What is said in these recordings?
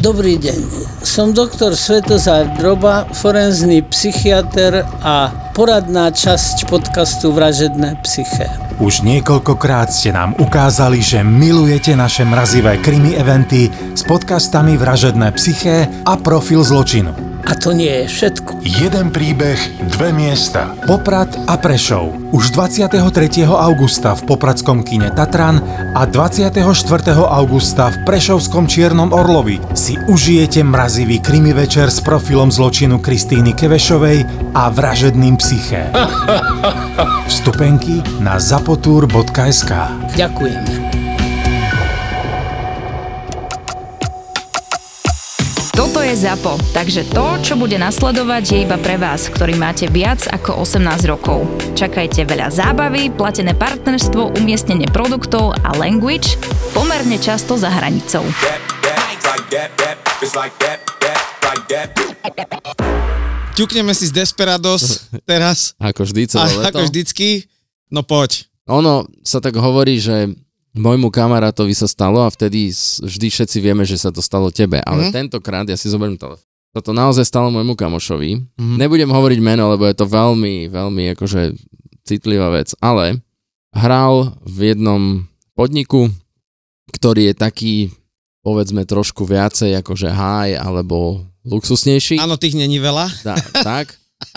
Dobrý deň, som doktor Svetozár Droba, forenzný psychiater a poradná časť podcastu Vražedné psyché. Už niekoľkokrát ste nám ukázali, že milujete naše mrazivé krimi eventy s podcastami Vražedné psyché a Profil zločinu. A to nie je všetko. Jeden príbeh, dve miesta. Poprad a Prešov. Už 23. augusta v popradskom kine Tatran a 24. augusta v prešovskom Čiernom Orlovi si užijete mrazivý krimi večer s Profilom zločinu Kristýny Kevešovej a Vražedným psyché. Vstupenky na zapotur.sk. Ďakujeme. Toto je ZAPO, takže to, čo bude nasledovať, je iba pre vás, ktorý máte viac ako 18 rokov. Čakajte veľa zábavy, platené partnerstvo, umiestnenie produktov a language pomerne často za hranicou. Ťukneme si z Desperados teraz. Ako vždy celé leto. Ako vždycky. No poď. Ono sa tak hovorí, že môjmu kamarátovi sa stalo a vtedy vždy všetci vieme, že sa to stalo tebe. Ale tentokrát, ja si zoberiem telefón. Toto naozaj stalo môjmu kamošovi. Nebudem hovoriť meno, lebo je to veľmi, veľmi akože citlivá vec. Ale hral v jednom podniku, ktorý je taký, povedzme, trošku viacej akože high alebo luxusnejší. Áno, tých není veľa. Tak.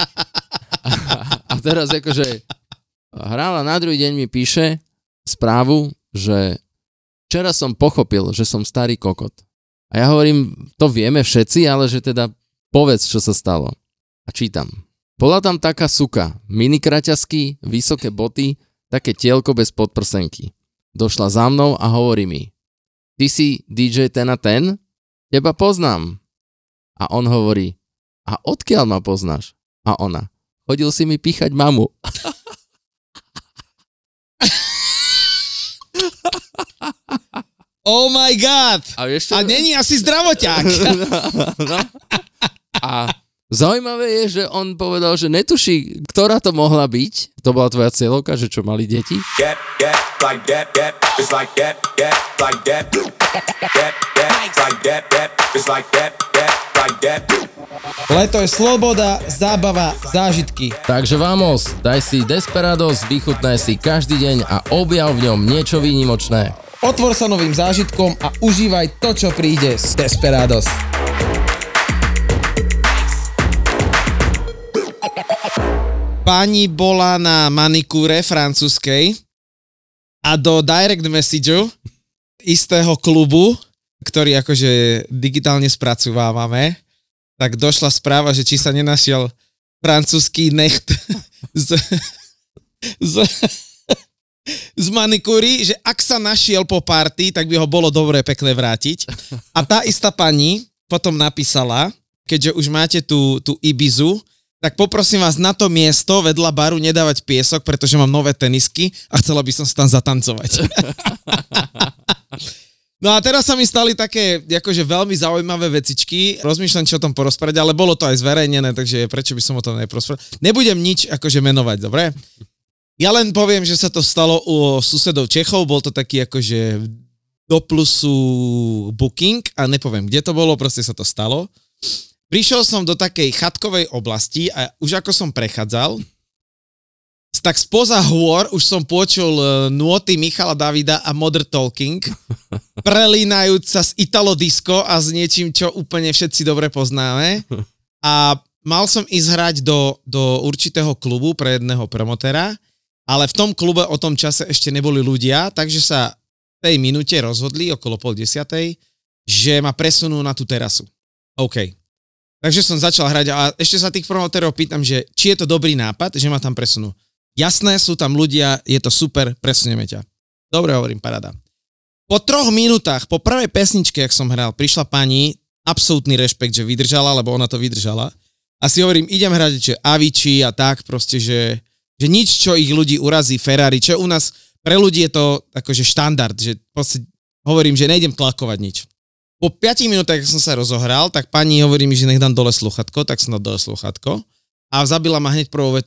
A teraz akože hral a na druhý deň mi píše správu, že včera som pochopil, že som starý kokot. A ja hovorím, to vieme všetci, ale že teda povedz, čo sa stalo. A čítam. Bola tam taká suka, minikraťasky, vysoké boty, také tielko bez podprsenky. Došla za mnou a hovorí mi, ty si DJ ten a ten? Teba poznám. A on hovorí, a odkiaľ ma poznáš? A ona, chodil si mi píchať mamu. Oh my god! A není asi zdravoťák. No. A zaujímavé je, že on povedal, že netuší, ktorá to mohla byť. To bola tvoja cieľovka, že čo mali deti? Leto je sloboda, zábava, zážitky. Takže vamos, daj si Desperados, vychutnaj si každý deň a objav v ňom niečo výnimočné. Otvor sa novým zážitkom a užívaj to, čo príde z Desperados. Pani bola na manikúre francúzskej a do direct messageu istého klubu, ktorý akože digitálne spracovávame, tak došla správa, že či sa nenašiel francúzsky necht z manikúry, že ak sa našiel po party, tak by ho bolo dobre pekne vrátiť. A tá istá pani potom napísala, keďže už máte tú Ibizu, tak poprosím vás na to miesto vedľa baru nedávať piesok, pretože mám nové tenisky a chcela by som sa tam zatancovať. No a teraz sa mi stali také akože veľmi zaujímavé vecičky. Rozmýšľam, čo o tom porozprávať, ale bolo to aj zverejnené, takže prečo by som o tom neporozprával. Nebudem nič akože menovať, dobre? Ja len poviem, že sa to stalo u susedov Čechov, bol to taký akože do plusu booking a nepoviem, kde to bolo, proste sa to stalo. Prišiel som do takej chatkovej oblasti a už ako som prechádzal, tak spoza hôr už som počul nôty Michala Davida a Modern Talking, prelínajúc sa s Italo Disco a s niečím, čo úplne všetci dobre poznáme. A mal som ísť hrať do určitého klubu pre jedného promotera, ale v tom klube o tom čase ešte neboli ľudia, takže sa v tej minúte rozhodli okolo 9:30, že ma presunú na tú terasu. OK. Takže som začal hrať a ešte sa tých promoterov pýtam, že či je to dobrý nápad, že ma tam presunú. Jasné, sú tam ľudia, je to super, presunieme ťa. Dobre, hovorím, paráda. Po 3 minútach, po prvej pesničke, jak som hral, prišla pani, absolútny rešpekt, že vydržala, lebo ona to vydržala. A si hovorím, idem hrať, že Avicii a tak, proste, že nič, čo ich ľudí urazí, Ferrari, čo u nás, pre ľudí je to akože štandard, že hovorím, že nejdem tlakovať nič. Po 5 minútach, keď som sa rozohral, tak pani hovorí mi, že nech dám dole slúchatko, tak som dal dole slúchatko a zabila ma hneď prvou vetou.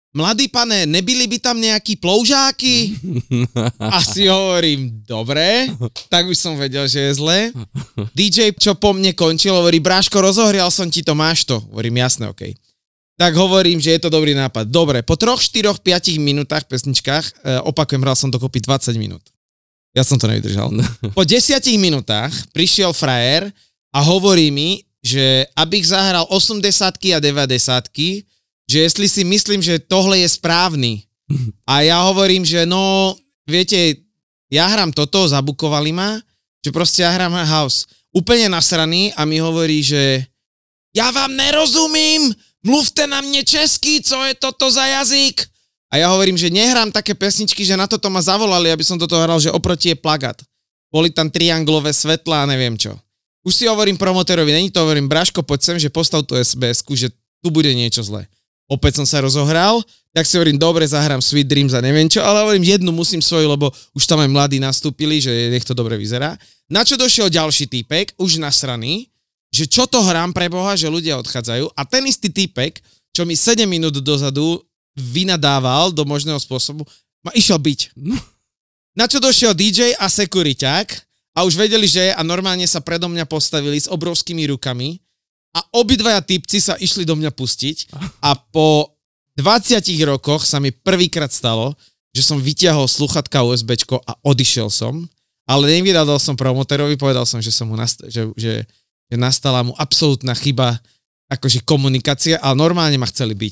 mladý pane, nebyli by tam nejakí ploužáky? A si hovorím, dobre, tak už som vedel, že je zle. DJ, čo po mne končil, hovorí, Bráško, rozohrial som ti to, máš to. Hovorím, jasné, okej. Tak hovorím, že je to dobrý nápad. Dobre, po 3, 4, 5 minútach pesničkách, opakujem, hral som dokopy 20 minút. Ja som to nevydržal. Po 10 minútach prišiel frajer a hovorí mi, že abych zahral 80-ky a 90-ky, že jestli si myslím, že tohle je správny. A ja hovorím, že no, viete, ja hram toto, zabukovali ma, že proste ja hram house. Úplne nasraný a mi hovorí, že ja vám nerozumím, mluvte na mne česky, co je toto za jazyk? A ja hovorím, že nehrám také pesničky, že na toto ma zavolali, aby som toto hral, že oproti je plagát. Boli tam trianglové svetlá a neviem čo. Už si hovorím promotorovi, není to, hovorím, Braško, poď sem, že postav tú SBS-ku, že tu bude niečo zlé. Opäť som sa rozohral, tak si hovorím, dobre, zahrám Sweet Dreams a neviem čo, ale hovorím, jednu musím svoju, lebo už tam aj mladí nastúpili, že nech to dobre vyzerá. Na čo došiel ďalší týpek, už nasraný, že čo to hrám pre Boha, že ľudia odchádzajú a ten istý týpek, čo mi 7 minút dozadu vynadával do možného spôsobu, ma išiel byť. Na čo došiel DJ a sekuriťák, a už vedeli, že je a normálne sa predo mňa postavili s obrovskými rukami a obidvaja typci sa išli do mňa pustiť a po 20 rokoch sa mi prvýkrát stalo, že som vyťahol sluchatka USBčko a odišiel som, ale nevydal som promotorovi, povedal som, že som mu že nastala mu absolútna chyba akože komunikácia, ale normálne ma chceli byť.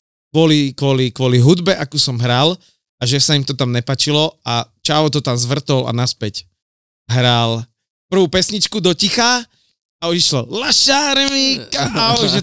Kvôli hudbe, akú som hral a že sa im to tam nepačilo a Čavo to tam zvrtol a naspäť hral prvú pesničku do ticha a už išlo Lašáremíka a už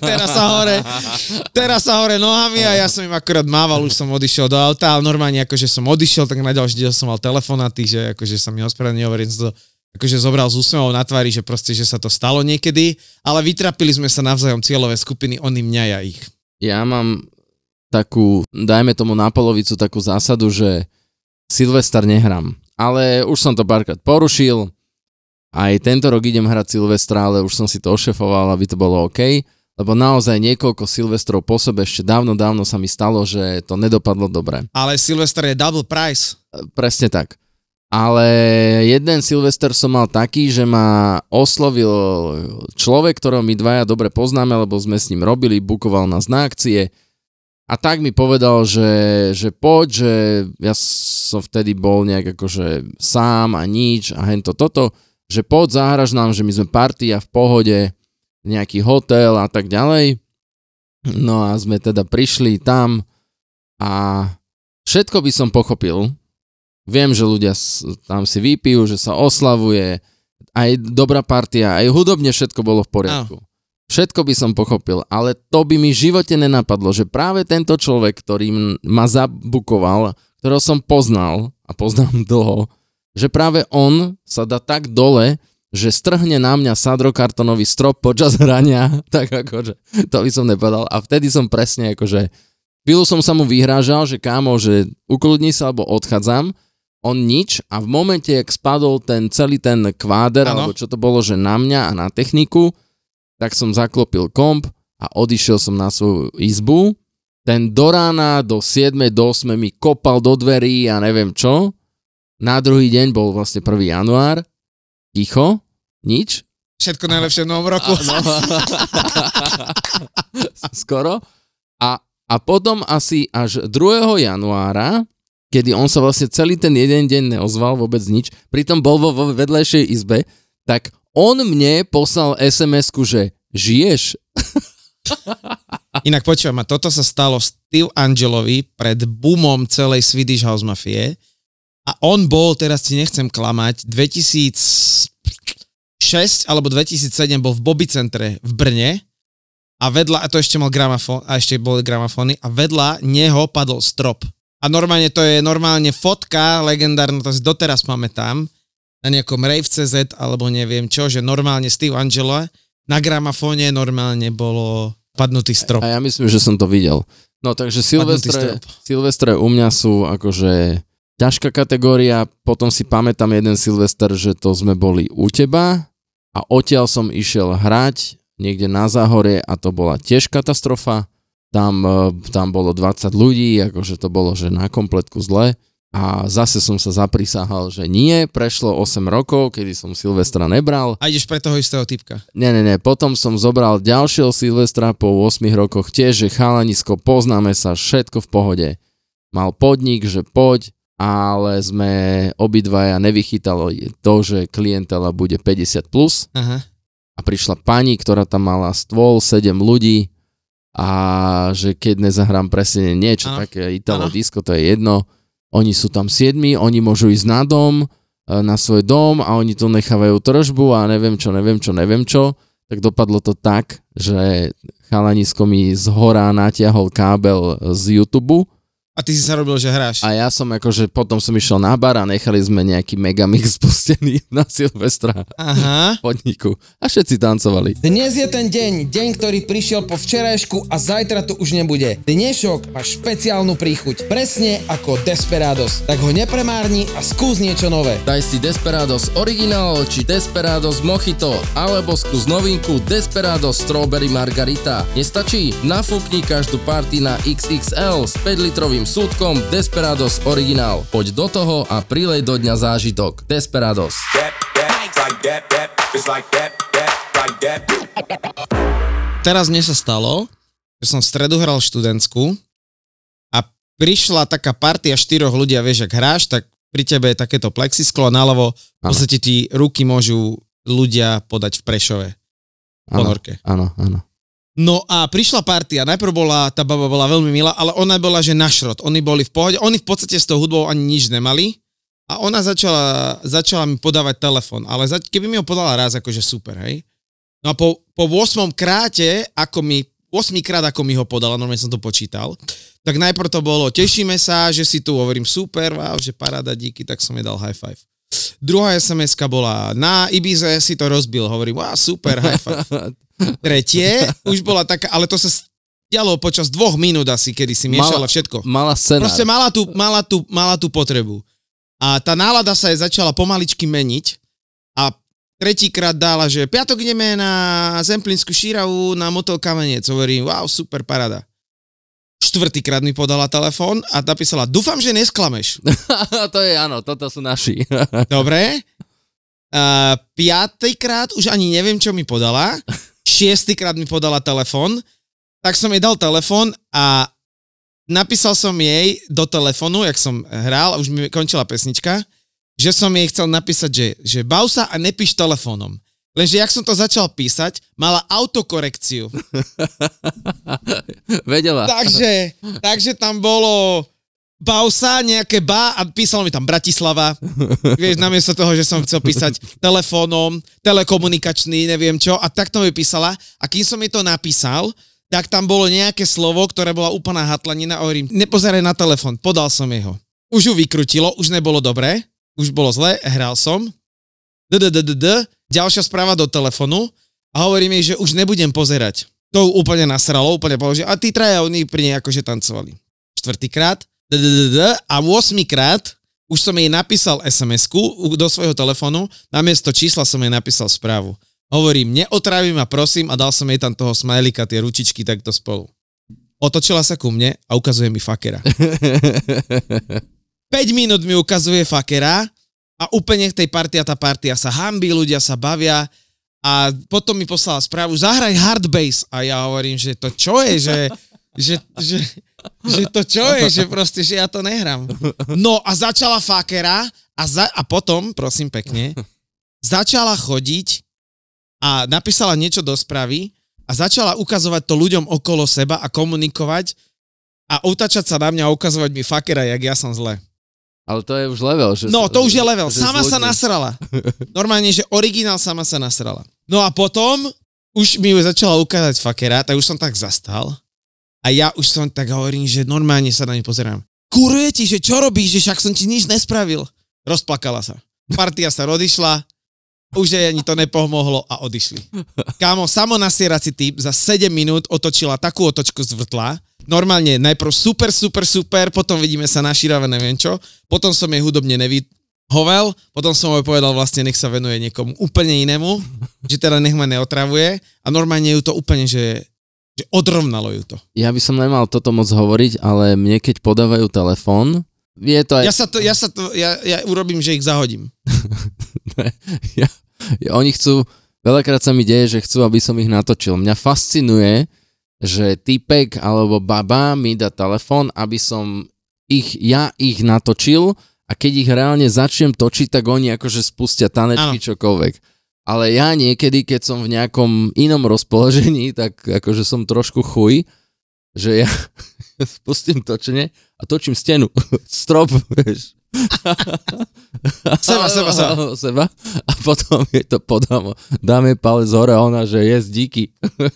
teraz sa hore nohami a ja som im akorát mával, už som odišiel do auta, ale normálne akože som odišiel, tak na ďalší deň som mal telefonáty, že akože sa mi ospravedlnil, hovorím, som to akože zobral s úsmevom na tvári, že proste, že sa to stalo niekedy, ale vytrapili sme sa navzájom cieľové skupiny, oni mňa, ja ich. Ja mám takú, dajme tomu na polovicu takú zásadu, že Silvester nehrám. Ale už som to párkrát porušil. Aj tento rok idem hrať Silvestra, ale už som si to ošefoval, aby to bolo OK. Lebo naozaj niekoľko Silvestrov po sebe ešte dávno sa mi stalo, že to nedopadlo dobre. Ale Silvester je double price. Presne tak. Ale jeden Silvester som mal taký, že ma oslovil človek, ktorého my dvaja dobre poznáme, lebo sme s ním robili, bukoval nás na akcie. A tak mi povedal, že poď, že ja som vtedy bol nejak akože sám a nič a hento toto, že poď, zahraš nám, že my sme party a v pohode, nejaký hotel a tak ďalej. No a sme teda prišli tam a všetko by som pochopil. Viem, že ľudia tam si vypijú, že sa oslavuje, aj dobrá partia, aj hudobne všetko bolo v poriadku. Všetko by som pochopil, ale to by mi v živote nenapadlo, že práve tento človek, ktorý ma zabukoval, ktorého som poznal a poznám dlho, že práve on sa dá tak dole, že strhne na mňa sadrokartonový strop počas hrania, tak akože to by som nepovedal. A vtedy som presne akože, chvíľu som sa mu vyhrážal, že kámo, že ukludni sa, alebo odchádzam, on nič a v momente, jak spadol celý ten kváder, alebo čo to bolo, že na mňa a na techniku, tak som zaklopil komp a odišiel som na svoju izbu. Ten do rána, do 7, do 8 mi kopal do dverí a neviem čo. Na druhý deň bol vlastne 1. január. Ticho, nič. Všetko najlepšie v novom roku. Skoro. A potom asi až 2. januára, kedy on sa vlastne celý ten jeden deň neozval, vôbec nič, pritom bol vo vedlejšej izbe, tak on mne poslal SMS-ku, že žiješ? Inak počúvam, a toto sa stalo Steve Angelovi pred boomom celej Swedish House Mafie a on bol, teraz ti nechcem klamať, 2006 alebo 2007 bol v Bobby centre v Brne a vedľa, a to ešte mal gramofón, a ešte boli gramofóny a vedľa neho padol strop. A normálne to je fotka legendárna, to si doteraz pamätám, na nejakom Rave.cz alebo neviem čo, že normálne Steve Angelo na gramofóne normálne bolo padnutý strop. A ja myslím, že som to videl. No takže Silvestre u mňa sú akože ťažká kategória, potom si pamätám jeden Silvester, že to sme boli u teba a odtiaľ som išiel hrať niekde na Záhorie a to bola tiež katastrofa. tam bolo 20 ľudí, akože to bolo, že na kompletku zle. A zase som sa zaprisahal, že nie, prešlo 8 rokov, kedy som Silvestra nebral. A ideš pre toho istého typka. Nie, potom som zobral ďalšieho Silvestra po 8 rokoch tiež, že chalanisko, poznáme sa, všetko v pohode. Mal podnik, že poď, ale sme obidvaja nevychytali to, že klientela bude 50+. Aha. A prišla pani, ktorá tam mala stôl, 7 ľudí a že keď nezahrám presne niečo také Italo disco, to je jedno. Oni sú tam 7, oni môžu ísť na dom, na svoj dom a oni tu nechávajú tržbu a neviem čo. Tak dopadlo to tak, že chalanisko mi zhora natiahol kábel z YouTube. A ty si sa robil, že hráš. A ja som akože, potom som išiel na bar a nechali sme nejaký megamix pustený na Silvestra v podniku. A všetci tancovali. Dnes je ten deň, ktorý prišiel po včerajšku a zajtra to už nebude. Dnešok má špeciálnu príchuť, presne ako Desperados. Tak ho nepremárni a skús niečo nové. Daj si Desperados Original či Desperados Mojito, alebo skús novinku Desperados Strawberry Margarita. Nestačí? Nafúkni každú party na XXL s 5-litrovým súdkom Desperados Original. Poď do toho a prilej do dňa zážitok. Desperados. Teraz mne sa stalo, že som v stredu hral študentskú a prišla taká partia 4 ľudí a vieš, ak hráš, tak pri tebe je takéto plexisklo a naľavo v podstate ti ruky môžu ľudia podať v Prešove. Ponorke. Áno. No a prišla partia, najprv tá baba bola veľmi milá, ale ona bola, že na šrot. Oni boli v pohode, oni v podstate s tou hudbou ani nič nemali a ona začala mi podávať telefón, ale keby mi ho podala raz, akože super, hej. No a po 8 kráte, 8 krát ako mi ho podala, normálne som to počítal, tak najprv to bolo, tešíme sa, že si tu, hovorím super, wow, že paráda, díky, tak som jej dal high five. Druhá SMS-ka bola, na Ibize si to rozbil, hovorím, wow, super, high five. Tretie, už bola taká, ale to sa dialo počas 2 minút asi, kedy si miešala všetko. Mala scenár. Proste mala tú potrebu. A tá nálada sa jej začala pomaličky meniť a tretíkrát dala, že piatok ideme na Zemplínsku šíravu na motel Kamenec. Hovorím, wow, super, paráda. 4-krát mi podala telefón a napísala, dúfam, že nesklameš. To je áno, toto sú naši. Dobre. 5-krát už ani neviem, čo mi podala. 6-krát mi podala telefón, tak som jej dal telefón a napísal som jej do telefónu, jak som hral, a už mi končila pesnička, že som jej chcel napísať, že bav sa a nepíš telefónom. Lenže jak som to začal písať, mala autokorekciu. Vedela. Takže tam bolo bav sa, nejaké a písalo mi tam Bratislava. Vieš, namiesto toho, že som chcel písať telefónom, telekomunikačný, neviem čo. A takto mi písala. A kým som jej to napísal, tak tam bolo nejaké slovo, ktoré bola úplná hatlanina. A hovorím, nepozeraj na telefón, podal som jeho. Už ju vykrutilo, už nebolo dobré, už bolo zle, hral som. Ďalšia správa do telefonu a hovorím jej, že už nebudem pozerať. To úplne nasralo, úplne povedal, že a tí traja, oni pri nej akože tancovali. 4-krát. A 8-krát už som jej napísal SMS-ku do svojho telefónu, namiesto čísla som jej napísal správu. Hovorím, neotraví ma prosím a dal som jej tam toho smajlika, tie ručičky takto spolu. Otočila sa ku mne a ukazuje mi fakera. 5 minút mi ukazuje fakera a úplne v tej tá partia sa hanbí, ľudia sa bavia a potom mi poslala správu, zahraj hard bass a ja hovorím, že to čo je, že to čo je, že proste, že ja to nehrám. No a začala fakera a potom, prosím pekne, začala chodiť a napísala niečo do správy a začala ukazovať to ľuďom okolo seba a komunikovať a utačať sa na mňa a ukazovať mi fakera, jak ja som zle. Ale to je už level. No, to už je level. Sama sa nasrala. Normálne, že originál sama sa nasrala. No a potom už mi ju začala ukázať fakera, tak už som tak zastal. A ja už som tak hovorím, že normálne sa na ne pozerám. Kuruje ti, že čo robíš, že však som ti nič nespravil. Rozplakala sa. Partia sa rodišla, už jej ani to nepomohlo a odišli. Kámo, samonasierací typ za 7 minút otočila takú otočku z vrtla. Normálne, najprv super, potom vidíme sa na šírave, neviem čo. Potom som jej hudobne nevyhovel, potom som jej povedal vlastne, nech sa venuje niekomu úplne inému, že teda nech ma neotravuje. A normálne ju to úplne, že Že odrovnalo ju to. Ja by som nemal toto moc hovoriť, ale mne keď podávajú telefón, je to aj... Ja urobím, že ich zahodím. Oni chcú, veľakrát sa mi deje, že chcú, aby som ich natočil. Mňa fascinuje, že typek alebo baba mi dá telefón, aby som ich natočil a keď ich reálne začnem točiť, tak oni akože spustia tanečky, čokoľvek. Ale ja niekedy, keď som v nejakom inom rozpoložení, tak akože som trošku chuj, že ja spustím točenie a točím stenu. Strop, vieš. Seba. A potom jej to podám. Dáme palec hore a ona, že díky.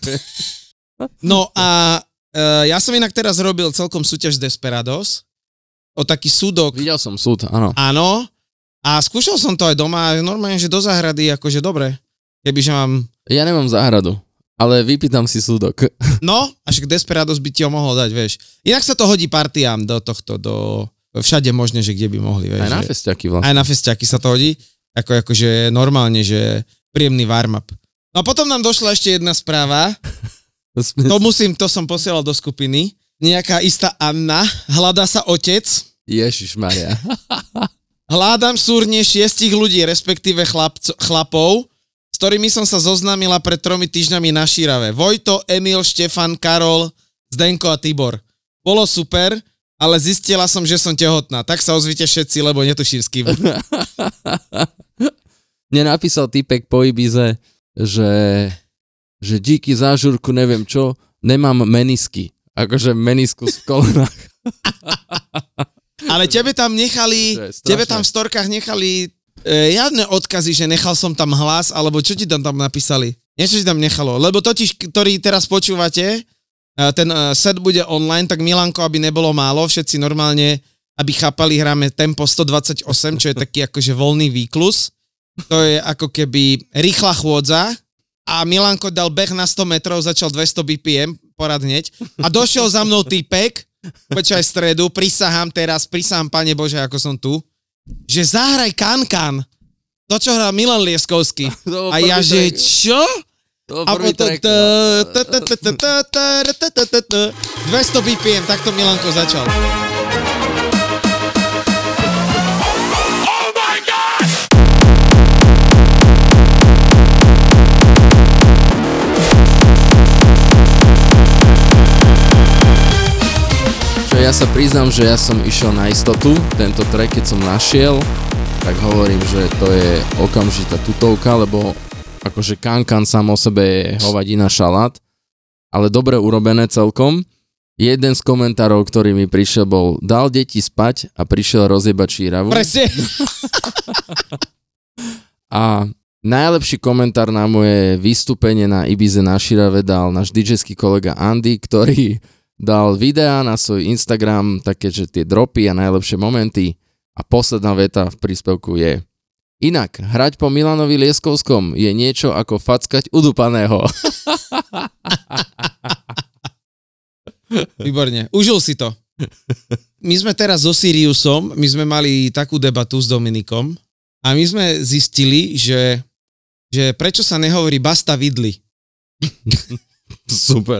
No a ja som inak teraz robil celkom súťaž Desperados o taký súdok. Videl som súd, áno. Áno. A skúšal som to aj doma, normálne, že do záhrady, akože dobre. Kebyže mám... Ja nemám záhradu, ale vypýtam si súdok. No, a však Desperados by ti ho mohol dať, vieš. Inak sa to hodí partiám do tohto, všade možné, že kde by mohli, vieš. Aj na festiaky vlastne. Aj na festiaky sa to hodí, akože normálne, že príjemný warm-up. No a potom nám došla ešte jedna správa, to som posielal do skupiny. Nejaká istá Anna, hľadá sa otec. Ježišmaria. Hľadám súrne 6 ľudí, respektíve chlapov, s ktorými som sa zoznámila pred 3 týždňami na Šírave. Vojto, Emil, Štefan, Karol, Zdenko a Tibor. Bolo super, ale zistila som, že som tehotná. Tak sa ozvite všetci, lebo netuším s kým. Mne napísal typek po Ibize, že díky za žurku, neviem čo, nemám menisky. Akože meniskus v kolenách. Ale tebe tam v storkách nechali jadné odkazy, že nechal som tam hlas, alebo čo ti tam napísali? Niečo ti tam nechalo, lebo totiž, ktorý teraz počúvate, ten set bude online, tak Milanko, aby nebolo málo, všetci normálne, aby chápali, hráme tempo 128, čo je taký akože voľný výklus. To je ako keby rýchla chôdza a Milanko dal beh na 100 metrov, začal 200 BPM, porad hneď, a došiel za mnou týpek, počkaj stredu, prisahám, Pane Bože, ako som tu, že zahraj Kan. To, čo hrá Milan Lieskovský. A ja, že čo? A potom 200 BPM, takto Milanko začal. Ja sa priznám, že ja som išiel na istotu, tento track, keď som našiel, tak hovorím, že to je okamžitá tutovka, lebo akože Kan sám o sebe je hovadina šalát, ale dobre urobené celkom. Jeden z komentárov, ktorý mi prišiel, bol dal deti spať a prišiel rozjebať Šíravu. Presne. A najlepší komentár na moje vystúpenie na Ibize na Šírave dal náš DJ-ský kolega Andy, ktorý dal videá na svoj Instagram, také, že tie dropy a najlepšie momenty. A posledná veta v príspevku je: inak, hrať po Milanovi Lieskovskom je niečo ako fackať udupaného. Výborne, užil si to. My sme teraz so Siriusom, my sme mali takú debatu s Dominikom a my sme zistili, že prečo sa nehovorí Basta Vidli. Super.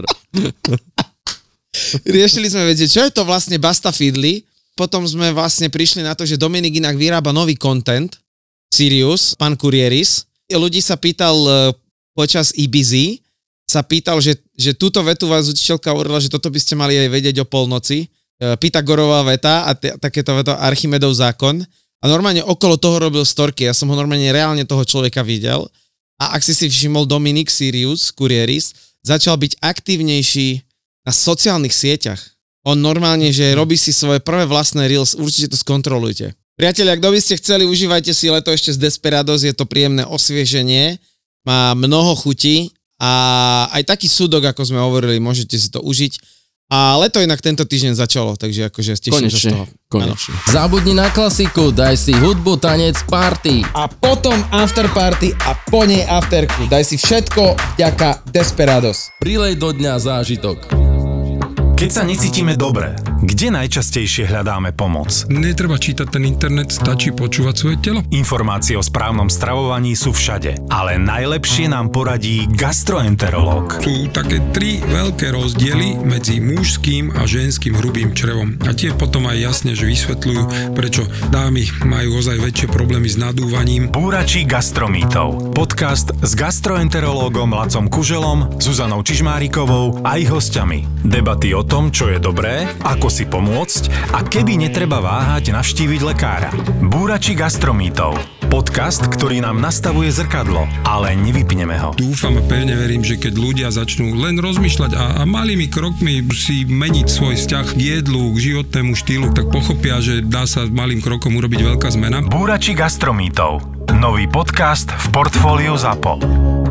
Riešili sme vedieť, čo je to vlastne Basta Fiddly. Potom sme vlastne prišli na to, že Dominik inak vyrába nový content, Sirius, pán Kurieris. Ľudí sa pýtal počas Ibizy, že túto vetu vás učiteľka hovorila, že toto by ste mali aj vedieť o polnoci. Pythagorová veta a takéto veto Archimedov zákon. A normálne okolo toho robil storky. Ja som ho normálne reálne toho človeka videl. A ak si všimol, Dominik Sirius, Kurieris, začal byť aktívnejší na sociálnych sieťach. On normálne, že robí si svoje prvé vlastné reels, určite to skontrolujte. Priatelia, kto by ste chceli, užívajte si leto ešte z Desperados, je to príjemné osvieženie, má mnoho chutí a aj taký súdok, ako sme hovorili, môžete si to užiť. A leto inak tento týždeň začalo, takže akože teším sa z toho. Konečne. Zabudni na klasiku, daj si hudbu, tanec, party. A potom after party a po nej afterku. Daj si všetko vďaka Desperados. Prilej do dňa zážitok. Keď sa necítime dobre, Kde najčastejšie hľadáme pomoc? Netreba čítať ten internet, stačí počúvať svoje telo. Informácie o správnom stravovaní sú všade, ale najlepšie nám poradí gastroenterológ. Sú také 3 veľké rozdiely medzi mužským a ženským hrubým črevom. A tie potom aj jasne, že vysvetľujú, prečo dámy majú ozaj väčšie problémy s nadúvaním. Búrači gastromýtov. Podcast s gastroenterológom Lacom Kuželom, Zuzanou Čižmárikovou a ich hostiami. Debaty o tom, čo je dobré, ako si pomôcť a kedy netreba váhať navštíviť lekára. Búrači gastromýtov. Podcast, ktorý nám nastavuje zrkadlo, ale nevypneme ho. Dúfam a pevne verím, že keď ľudia začnú len rozmýšľať a malými krokmi si meniť svoj vzťah k jedlu, k životnému štýlu, tak pochopia, že dá sa malým krokom urobiť veľká zmena. Búrači gastromýtov. Nový podcast v portfóliu ZAPO.